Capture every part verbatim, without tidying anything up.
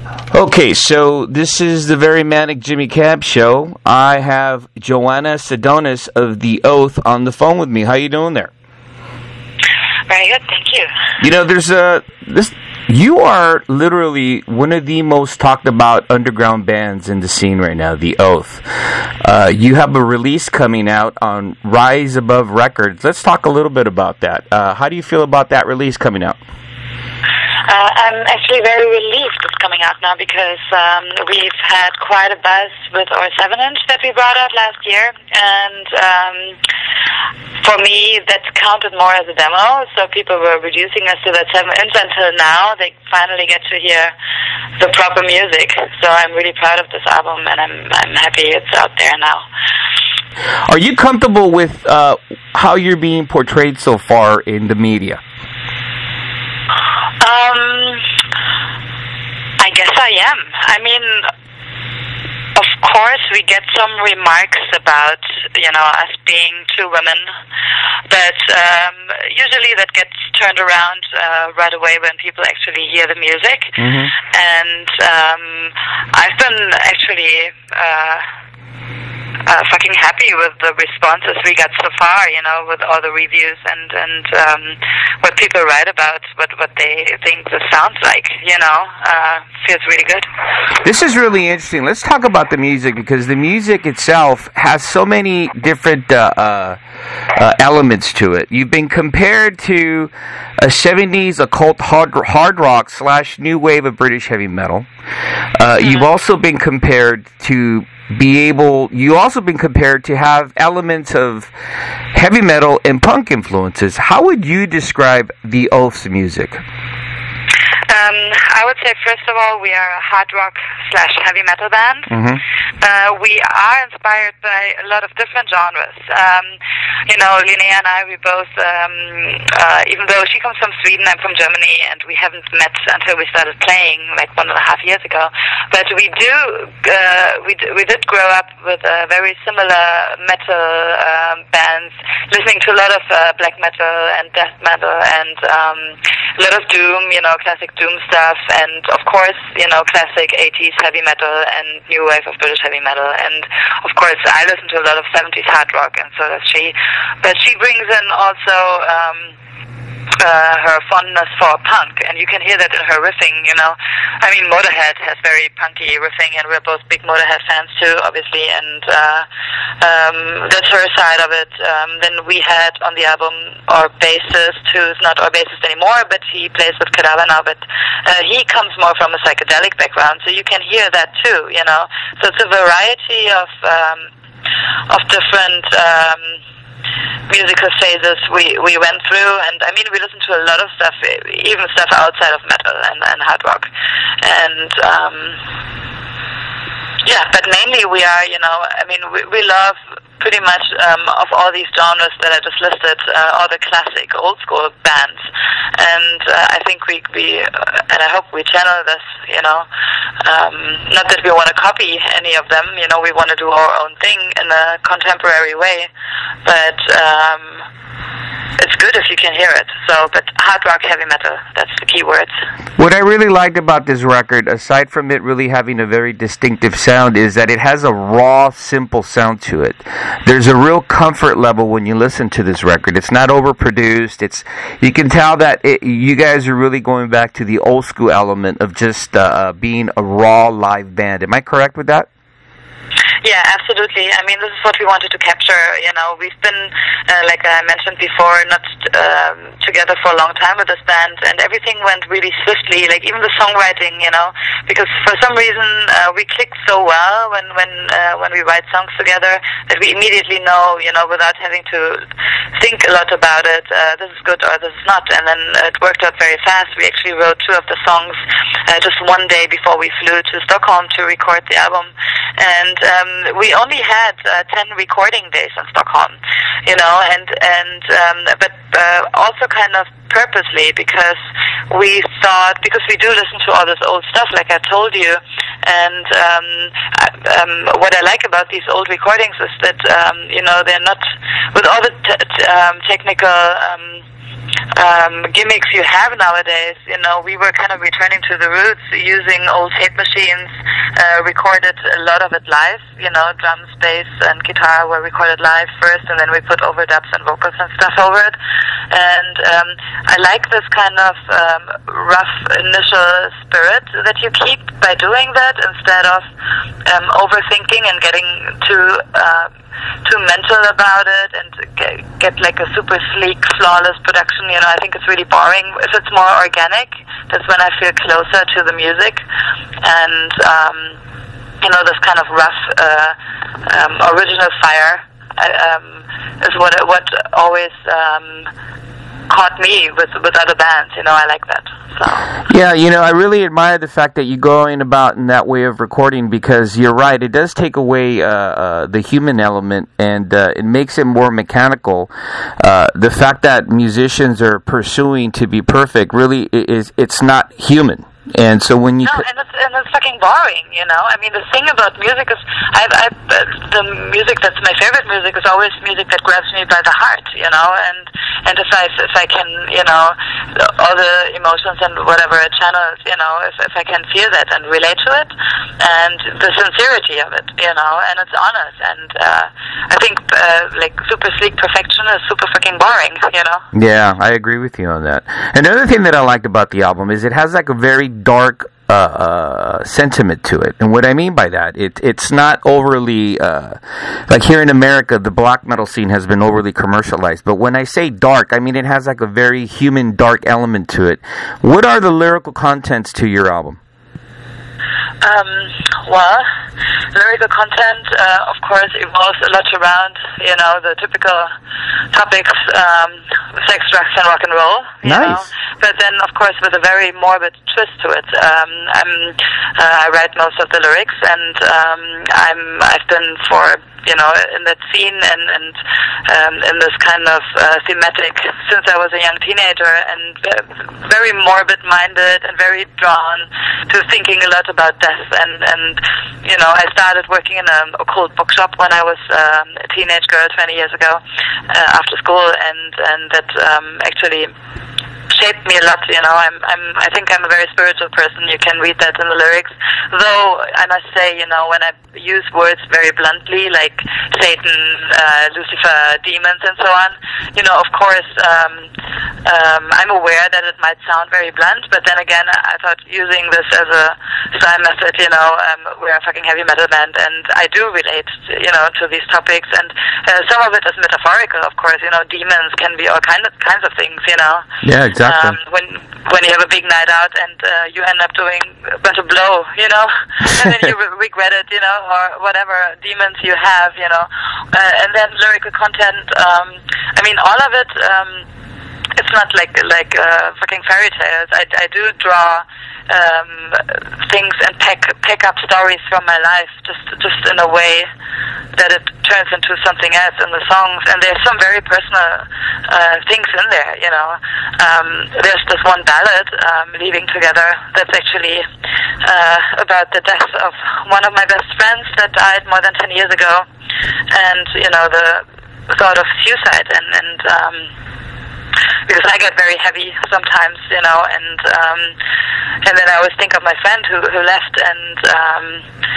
Okay, so this is the Very Manic Jimmy Camp Show. I have Joanna Sedonis of The Oath on the phone with me. How you doing there? Very good, thank you. You know, there's a this. You are literally one of the most talked about underground bands in the scene right now, The Oath. Uh, you have a release coming out on Rise Above Records. Let's talk a little bit about that. Uh, how do you feel about that release coming out? Uh, I'm actually very relieved it's coming out now because um, we've had quite a buzz with our seven inch that we brought out last year, and um, for me that counted more as a demo, so people were reducing us to that seven inch until now they finally get to hear the proper music. So I'm really proud of this album, and I'm, I'm happy it's out there now. Are you comfortable with uh, how you're being portrayed so far in the media? Um, I guess I am. I mean, of course we get some remarks about, you know, us being two women, but um, usually that gets turned around uh, right away when people actually hear the music. Mm-hmm. And um, I've been actually... Uh, Uh, fucking happy with the responses we got so far, you know, with all the reviews and, and um, what people write about, what, what they think this sounds like, you know, uh, feels really good. This is really interesting. Let's talk about the music, because the music itself has so many different uh, uh, uh, elements to it. You've been compared to a seventies occult hard, hard rock slash new wave of British heavy metal. Uh, mm-hmm. You've also been compared to be able, you also been compared to have elements of heavy metal and punk influences. How would you describe The Oath's music? Um, I would say, first of all, we are a hard rock slash heavy metal band. Mm-hmm. Uh, we are inspired by a lot of different genres. Um, you know, Linnea and I, we both, um, uh, even though she comes from Sweden, I'm from Germany, and we haven't met until we started playing like one and a half years ago. But we do, uh, we, d- we did grow up with uh, very similar metal um, bands, listening to a lot of uh, black metal and death metal and um, a lot of doom, you know, classic doom stuff, and of course, you know, classic eighties heavy metal and new wave of British heavy metal, and of course I listen to a lot of seventies hard rock, and so does she. But she brings in also um, uh, her fondness for punk, and you can hear that in her riffing, you know. I mean, Motorhead has very punky riffing, and we're both big Motorhead fans too, obviously, and uh, um, that's her side of it. Um, then we had on the album our bassist, who's not our bassist anymore, but he plays with Cadaver now, but uh, he comes more from a psychedelic background, so you can hear that too, you know. So it's a variety of um, of different um, musical phases we, we went through, and I mean, we listened to a lot of stuff, even stuff outside of metal and, and hard rock, and um, yeah, but mainly we are, you know, I mean, we, we love pretty much um, of all these genres that I just listed, uh, all the classic old school bands, and uh, I think we, we uh, and I hope we channel this, you know, um, not that we want to copy any of them, you know, we want to do our own thing in a contemporary way, but um, it's good if you can hear it. So, but hard rock, heavy metal, that's the key words. What I really liked about this record, aside from it really having a very distinctive sound, is that it has a raw, simple sound to it. There's a real comfort level when you listen to this record. It's not overproduced. It's, you can tell that it, you guys are really going back to the old school element of just uh, being a raw live band. Am I correct with that? Yeah, absolutely. I mean, this is what we wanted to capture. You know, we've been, uh, like I mentioned before, not um, together for a long time with this band, and everything went really swiftly. Like even the songwriting, you know, because for some reason uh, we click so well when when uh, when we write songs together that we immediately know, you know, without having to think a lot about it, uh, this is good or this is not. And then uh, it worked out very fast. We actually wrote two of the songs uh, just one day before we flew to Stockholm to record the album, and um, we only had uh, ten recording days in Stockholm, you know, and and um, but uh, also kind of purposely, because we thought, because we do listen to all this old stuff, like I told you, and um, um, what I like about these old recordings is that um, you know, they're not with all the t- t- um, technical. Um, um, gimmicks you have nowadays. You know, we were kind of returning to the roots, using old tape machines, uh, recorded a lot of it live. You know, drums, bass, and guitar were recorded live first, and then we put overdubs and vocals and stuff over it. And um, I like this kind of um, rough initial spirit that you keep by doing that, instead of um, overthinking and getting too uh, too mental about it and get, get like a super sleek, flawless production. You know, I think it's really boring. If it's more organic, that's when I feel closer to the music. And um, you know, this kind of rough uh, um, original fire um, is what what always um, caught me with with other bands. You know, I like that. So. Yeah, you know, I really admire the fact that you going about in that way of recording, because you're right, it does take away uh, uh, the human element, and uh, it makes it more mechanical. Uh, the fact that musicians are pursuing to be perfect really is, it's not human. And so when you... No, and it's, and it's fucking boring, you know? I mean, the thing about music is, I've, I've, uh, the music that's my favorite music is always music that grabs me by the heart, you know? And and if I, if I can, you know, all the emotions and whatever it channels, you know, if, if I can feel that and relate to it, and the sincerity of it, you know, and it's honest. And uh, I think, uh, like, super sleek perfection is super fucking boring, you know? Yeah, I agree with you on that. Another thing that I liked about the album is it has, like, a very dark uh, uh, sentiment to it. And what I mean by that, it it's not overly, uh, like here in America, the black metal scene has been overly commercialized. But when I say dark, I mean it has like a very human dark element to it. What are the lyrical contents to your album? Um, well, lyrical content, uh, of course, evolves a lot around, you know, the typical topics, um, sex, drugs, and rock and roll. You nice. know? But then, of course, with a very morbid twist to it. Um, I'm, uh, I write most of the lyrics, and um, I'm, I've been for, you know, in that scene and, and um, in this kind of uh, thematic since I was a young teenager, and uh, very morbid-minded and very drawn to thinking a lot about death. And, and you know, I started working in an occult bookshop when I was um, a teenage girl twenty years ago uh, after school, and, and that um, actually shaped me a lot. You know, I'm, I'm, I think I'm a very spiritual person. You can read that in the lyrics. Though I must say, you know, when I use words very bluntly, like Satan, uh, Lucifer, demons, and so on, you know, of course, um, um, I'm aware that it might sound very blunt, but then again, I thought using this as a style method, you know, um, we're a fucking heavy metal band, and I do relate, you know, to these topics, and uh, some of it is metaphorical, of course. You know, demons can be all kind of kinds of things, you know. Yeah, exactly. Um, when when you have a big night out and uh, you end up doing a bunch of blow, you know, and then you re- regret it, you know, or whatever demons you have, you know. Uh, and then lyrical content, um, I mean, all of it, um, it's not like like uh, fucking fairy tales. I, I do draw um, things and pick pick up stories from my life, just just in a way that it turns into something else in the songs. And there's some very personal uh, things in there, you know. Um, there's this one ballad, um, Leaving Together, that's actually uh, about the death of one of my best friends that died more than ten years ago, and you know, the thought of suicide, and and um, because I get very heavy sometimes, you know, and um, and then I always think of my friend who who left, and um,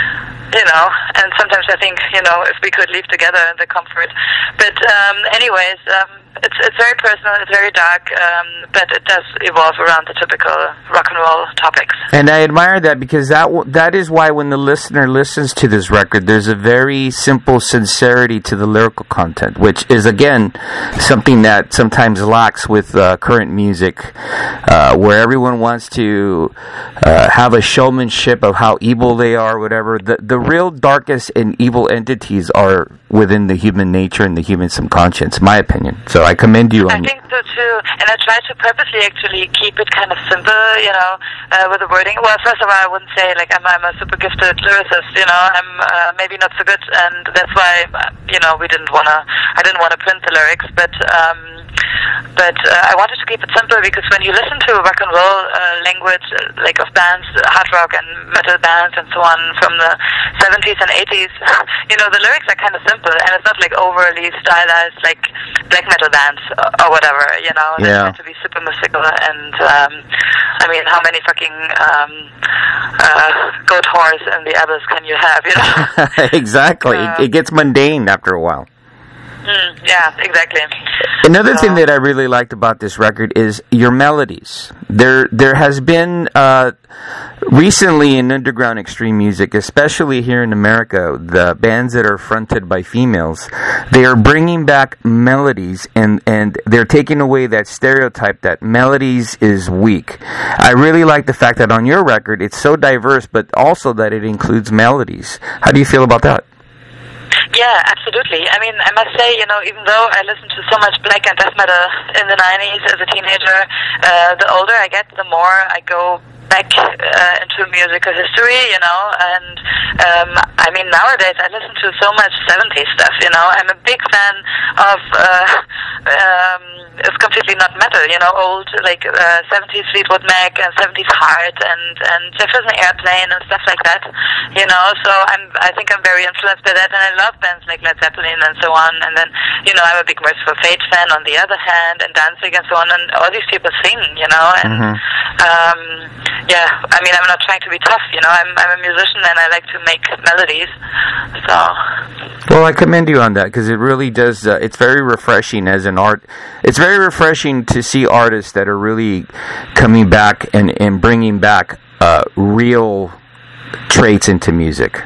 you know, and sometimes I think, you know, if we could live together, the comfort. But um, anyways, um, it's it's very personal, it's very dark, um, but it does evolve around the typical rock and roll topics. And I admire that, because that w- that is why when the listener listens to this record, there's a very simple sincerity to the lyrical content, which is, again, something that sometimes lacks with uh, current music, uh, where everyone wants to uh, have a showmanship of how evil they are, whatever. The, the real darkest and evil entities are within the human nature and the human subconscious, in my opinion. So I commend you on I think so too, and I try to purposely actually keep it kind of simple, you know, uh, with the wording. Well, first of all, I wouldn't say like I'm, I'm a super gifted lyricist, you know. I'm uh, maybe not so good, and that's why, you know, we didn't wanna, I didn't wanna print the lyrics, but um, but uh, I wanted to keep it simple because when you listen to rock and roll uh, language, uh, like of bands, uh, hard rock and metal bands and so on from the seventies and eighties, you know, the lyrics are kind of simple, and it's not like overly stylized like black metal bands or whatever, you know. They yeah. tend to be super mystical, and um, I mean, how many fucking um, uh, goat horns in the abyss can you have, you know? Exactly. Uh, it, it gets mundane after a while. Mm, yeah, exactly. Another so, thing that I really liked about this record is your melodies. There there has been uh, recently in underground extreme music, especially here in America, the bands that are fronted by females, they are bringing back melodies, and, and they're taking away that stereotype that melodies is weak. I really like the fact that on your record it's so diverse, but also that it includes melodies. How do you feel about that? Yeah, absolutely. I mean, I must say, you know, even though I listened to so much black and death metal in the nineties as a teenager, uh, the older I get, the more I go back uh, into musical history, you know, and um, I mean, nowadays I listen to so much seventies stuff, you know. I'm a big fan of, uh, um, it's completely not metal, you know, old, like, uh, seventies Fleetwood Mac and seventies Heart and, and Jefferson Airplane and stuff like that, you know, so I'm, I think I'm very influenced by that, and I love bands like Led Zeppelin and so on, and then, you know, I'm a big Merciful Fate fan on the other hand, and Danzig and so on, and all these people sing, you know, and, mm-hmm. um, yeah, I mean, I'm not trying to be tough, you know, I'm, I'm a musician and I like to make melodies, so. Well, I commend you on that, because it really does, uh, it's very refreshing as an art, it's very refreshing to see artists that are really coming back and, and bringing back uh, real traits into music.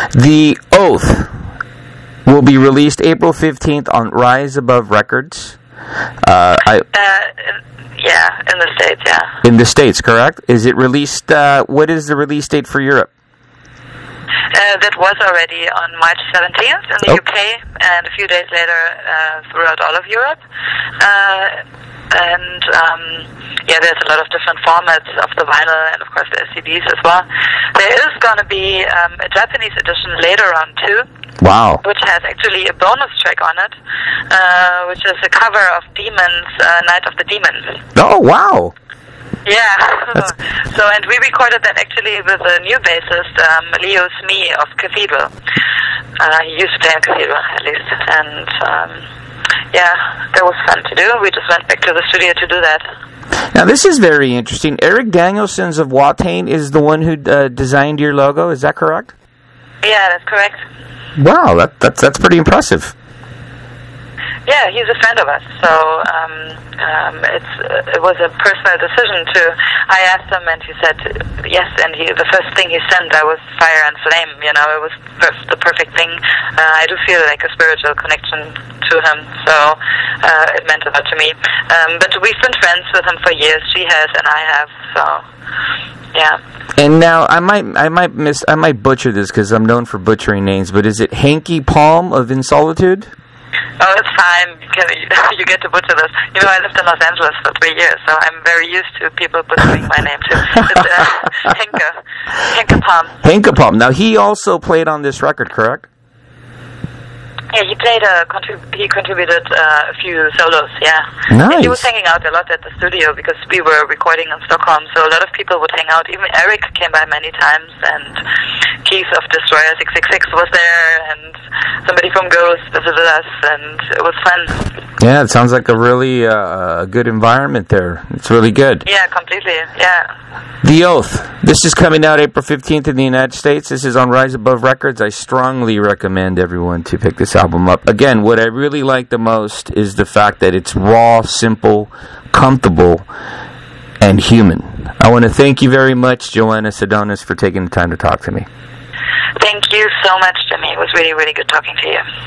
The Oath will be released April fifteenth on Rise Above Records. Uh, I, uh, yeah, in the States, yeah. In the States, correct? Is it released, uh, what is the release date for Europe? Uh, that was already on March seventeenth in the oh. U K, and a few days later uh, throughout all of Europe. Uh, and um, yeah, there's a lot of different formats of the vinyl and of course the C Ds as well. There is going to be um, a Japanese edition later on too. Wow. Which has actually a bonus track on it, uh, which is a cover of Demons, uh, Night of the Demons. Oh, wow. Yeah. So, and we recorded that actually with a new bassist, um, Leo Smee of Cathedral. Uh, he used to play in Cathedral, at least. And, um, yeah, that was fun to do. We just went back to the studio to do that. Now, this is very interesting. Eric Danielsons of Watain is the one who uh, designed your logo. Is that correct? Yeah, that's correct. Wow, that, that's that's pretty impressive. Yeah, he's a friend of us, so um, um, it's uh, it was a personal decision to. I asked him, and he said yes. And he the first thing he sent, I was Fire and Flame. You know, it was perf- the perfect thing. Uh, I do feel like a spiritual connection to him, so uh, it meant a lot to me. Um, but we've been friends with him for years. She has, and I have. So. Yeah. And now I might I might miss I might butcher this because I'm known for butchering names, but is it Hanky Palm of In Solitude? Oh, it's fine. You, can, you get to butcher this. You know, I lived in Los Angeles for three years, so I'm very used to people butchering my name too. It's uh, Henke. Henke Palm. Henke Palm. Now he also played on this record, correct? Yeah, he played a, contrib- he contributed uh, a few solos, yeah. Nice. And he was hanging out a lot at the studio because we were recording in Stockholm, so a lot of people would hang out. Even Eric came by many times, and Keith of Destroyer six six six was there, and somebody from Ghost visited us, and it was fun. Yeah, it sounds like a really uh, good environment there. It's really good. Yeah, completely, yeah. The Oath. This is coming out April fifteenth in the United States. This is on Rise Above Records. I strongly recommend everyone to pick this album up. Again, what I really like the most is the fact that it's raw, simple, comfortable, and human. I want to thank you very much, Joanna Sedonis, for taking the time to talk to me. Thank you so much, Jimmy. It was really, really good talking to you.